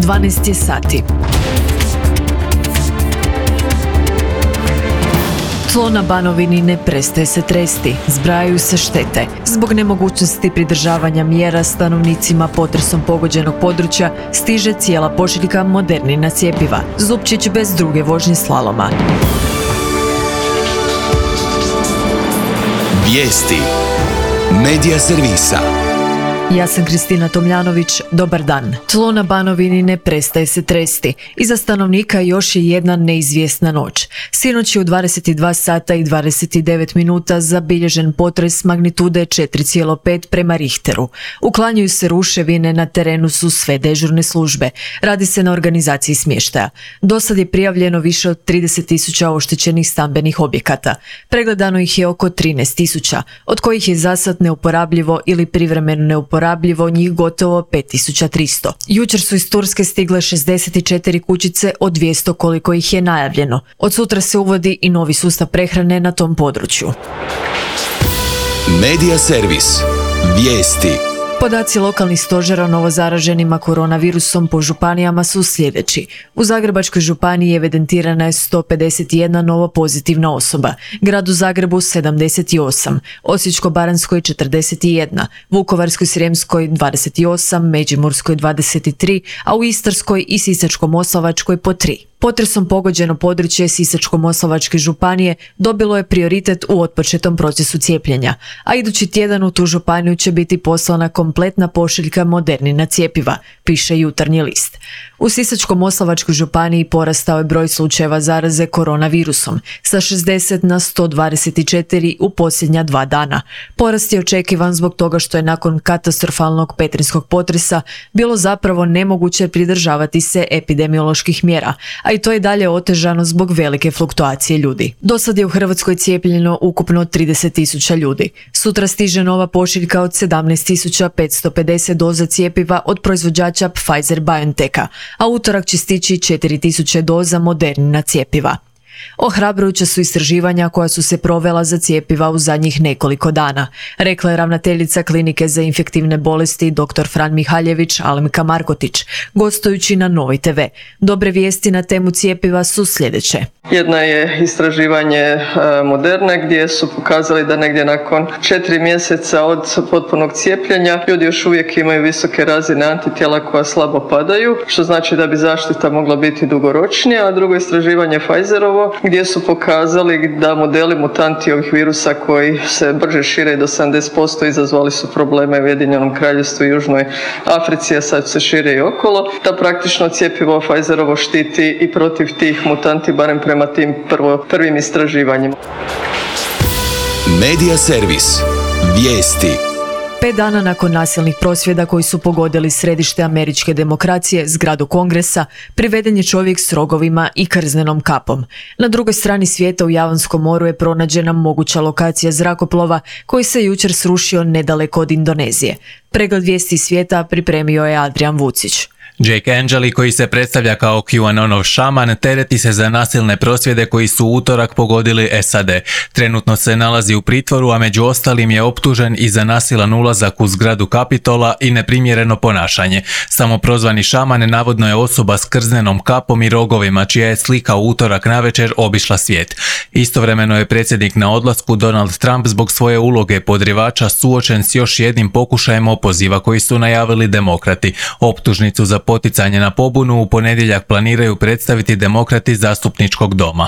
12 je sati. Tlo na Banovini ne prestaje se tresti, zbrajaju se štete. Zbog nemogućnosti pridržavanja mjera stanovnicima potresom pogođenog područja stiže cijela pošiljka Modernina cjepiva. Zupčić bez druge vožnje slaloma. Vijesti Medija servisa. Ja sam Kristina Tomljanović, dobar dan. Tlo na Banovini ne prestaje se tresti. Iza stanovnika još je jedna neizvjesna noć. Sinoć je u 22 sata i 29 minuta zabilježen potres magnitude 4,5 prema Richteru. Uklanjaju se ruševine, na terenu su sve dežurne službe. Radi se na organizaciji smještaja. Dosad je prijavljeno više od 30.000 oštećenih stambenih objekata. Pregledano ih je oko 13.000, od kojih je zasad neuporabljivo ili privremeno neuporabljivo njih gotovo 5.300. Jučer su iz Turske stigle 64 kućice od 200 koliko ih je najavljeno. Od sutra se uvodi i novi sustav prehrane na tom području. Medija servis. Vijesti. Podaci lokalnih stožera o novozaraženima koronavirusom po županijama su sljedeći. U Zagrebačkoj županiji evidentirana je 151 novo pozitivna osoba, Gradu Zagrebu 78, Osječko-baranjskoj 41, Vukovarskoj-srijemskoj 28, Međimurskoj 23, a u Istarskoj i Sisačko-moslavačkoj po 3. Potresom pogođeno područje Sisačko-moslavačke županije dobilo je prioritet u otpočetom procesu cijepljenja, a idući tjedan u tu županiju će biti poslana kompletna pošiljka Modernina cjepiva, piše Jutarnji list. U Sisačko-moslavačkoj županiji porastao je broj slučajeva zaraze koronavirusom sa 60 na 124 u posljednja 2 dana. Porast je očekivan zbog toga što je nakon katastrofalnog petrinskog potresa bilo zapravo nemoguće pridržavati se epidemioloških mjera, a i to je dalje otežano zbog velike fluktuacije ljudi. Dosad je u Hrvatskoj cijepljeno ukupno 30.000 ljudi. Sutra stiže nova pošiljka od 17.550 doza cjepiva od proizvođača Pfizer-BioNTecha, a utorak će stići 4.000 doza Modernina cjepiva. Ohrabrujuća su istraživanja koja su se provela za cjepiva u zadnjih nekoliko dana, rekla je ravnateljica Klinike za infektivne bolesti dr. Fran Mihaljević Alemka Markotić, gostujući na Novoj TV. Dobre vijesti na temu cjepiva su sljedeće. Jedna je istraživanje Moderne gdje su pokazali da negdje nakon 4 mjeseca od potpunog cijepljenja ljudi još uvijek imaju visoke razine antitijela koja slabo padaju, što znači da bi zaštita mogla biti dugoročnija, a drugo istraživanje Pfizerovo gdje su pokazali da modeli mutanti ovih virusa koji se brže šire do 70% izazvali su probleme u Ujedinjenom Kraljevstvu i Južnoj Africi, a sad se šire i okolo, da praktično cjepivo Pfizerovo štiti i protiv tih mutanti, barem prema tim prvim istraživanjima. Medija servis. Vijesti. 5 dana nakon nasilnih prosvjeda koji su pogodili središte američke demokracije, zgradu Kongresa, priveden je čovjek s rogovima i krznenom kapom. Na drugoj strani svijeta u Javonskom moru je pronađena moguća lokacija zrakoplova koji se jučer srušio nedaleko od Indonezije. Pregled vijesti svijeta pripremio je Adrian Vucić. Jake Angeli, koji se predstavlja kao QAnonov šaman, tereti se za nasilne prosvjede koji su u utorak pogodili SAD. Trenutno se nalazi u pritvoru, a među ostalim je optužen i za nasilan ulazak u zgradu Kapitola i neprimjereno ponašanje. Samoprozvani šaman navodno je osoba s krznenom kapom i rogovima, čija je slika u utorak navečer obišla svijet. Istovremeno je predsjednik na odlasku Donald Trump zbog svoje uloge podrivača suočen s još jednim pokušajem opoziva koji su najavili demokrati. Optužnicu za poticanje na pobunu u ponedjeljak planiraju predstaviti demokrati zastupničkog doma.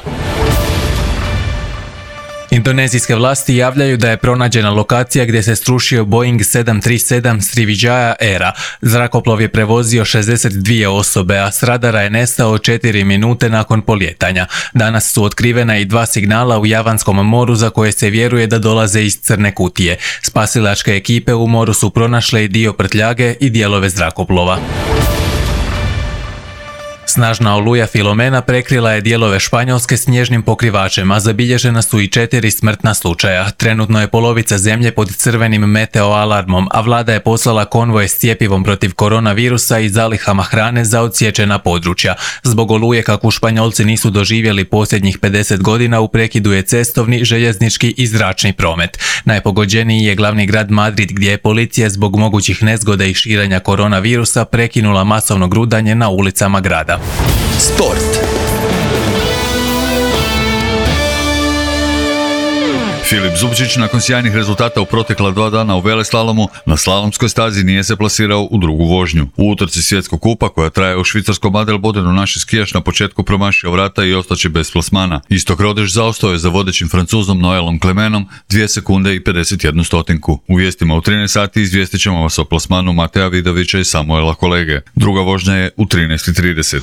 Indonezijske vlasti javljaju da je pronađena lokacija gdje se srušio Boeing 737 Sriwijaya Aira. Zrakoplov je prevozio 62 osobe, a s radara je nestao 4 minute nakon polijetanja. Danas su otkrivena i 2 signala u Javanskom moru za koje se vjeruje da dolaze iz crne kutije. Spasilačke ekipe u moru su pronašle i dio prtljage i dijelove zrakoplova. Snažna oluja Filomena prekrila je dijelove Španjolske snježnim pokrivačem, a zabilježena su i 4 smrtna slučaja. Trenutno je polovica zemlje pod crvenim meteoalarmom, a vlada je poslala konvoje s cjepivom protiv koronavirusa i zalihama hrane za odsječena područja. Zbog oluje, kako Španjolci nisu doživjeli posljednjih 50 godina, u prekidu je cestovni, željeznički i zračni promet. Najpogođeniji je glavni grad Madrid, gdje je policija zbog mogućih nezgoda i širenja koronavirusa prekinula masovno grudanje na ulicama grada. Sport. Filip Zubčić nakon sjajnih rezultata u protekla 2 dana u veleslalomu na slalomskoj stazi nije se plasirao u drugu vožnju. U utrci svjetskog kupa koja traje u švicarskom Adelbodenu naši skijaš na početku promašio vrata i ostaće bez plasmana. Istok Rodeš zaostao je za vodećim Francuzom Noelom Clemenom 2 sekunde i 51 stotinku. U vijestima u 13 sati izvijestit ćemo vas o plasmanu Mateja Vidovića i Samuela Kolege. Druga vožnja je u 13:30.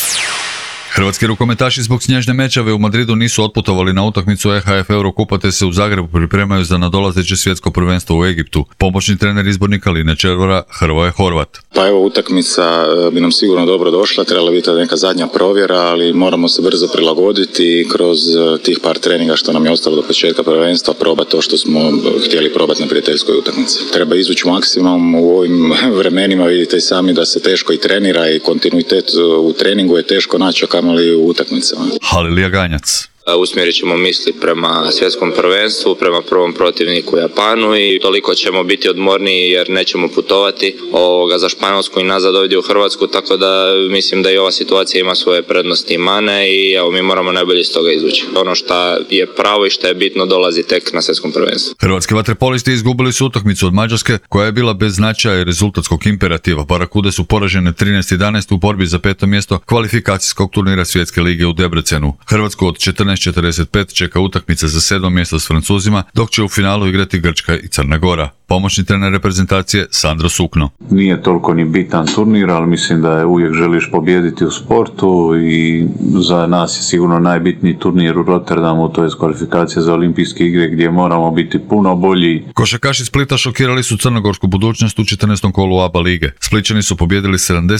Hrvatski rukometaši zbog snježne mećave u Madridu nisu otputovali na utakmicu EHF Eurokupa te se u Zagrebu pripremaju za nadolazeće svjetsko prvenstvo u Egiptu. Pomoćni trener izbornika Line Červara Hrvoje Horvat. Pa evo, utakmica bi nam sigurno dobro došla, trebala biti neka zadnja provjera, ali moramo se brzo prilagoditi i kroz tih par treninga što nam je ostalo do početka prvenstva probati to što smo htjeli probati na prijateljskoj utakmici. Treba izvući maksimum u ovim vremenima, vidite i sami da se teško i trenira i kontinuitet u treningu je teško naći, kamoli u utakmicama. Halilija Ganjac. Usmjerit ćemo misli prema svjetskom prvenstvu, prema prvom protivniku Japanu i toliko ćemo biti odmorniji jer nećemo putovati za Španjolsku i nazad ovdje u Hrvatsku, tako da mislim da i ova situacija ima svoje prednosti i mane i evo, mi moramo najbolje iz toga izvući. Ono što je pravo i što je bitno dolazi tek na svjetskom prvenstvu. Hrvatski vaterpolisti izgubili su utakmicu od Mađarske koja je bila bez značaja i rezultatskog imperativa. Barakude su poražene 13:11 u borbi za 5. mjesto kvalifikacijskog turnira Svjetske lige u Debrecenu. Hrvatsku od 14:45 čeka utakmica za 7. mjesto s Francuzima, dok će u finalu igrati Grčka i Crna Gora. Pomoćni trener reprezentacije Sandro Sukno. Nije toliko ni bitan turnir, ali mislim da je uvijek želiš pobijediti u sportu i za nas je sigurno najbitniji turnir u Rotterdamu, to je kvalifikacija za olimpijske igre gdje moramo biti puno bolji. Košarkaši Splita šokirali su crnogorsku budućnost u 14. kolu ABA lige. Splićani su pobijedili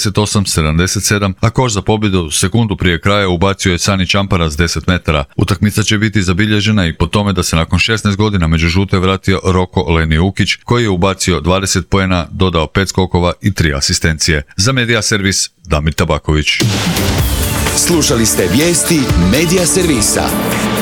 78-77, a koš za pobjedu sekundu prije kraja ubacio je Sani Čampara s 10 metara. Utakmica će biti zabilježena i po tome da se nakon 16 godina među žute vratio Roko Leni Ukić, koji je ubacio 20 poena, dodao 5 skokova i 3 asistencije. Za Medija Servis, Damir Tabaković. Slušali ste vijesti Medija Servisa.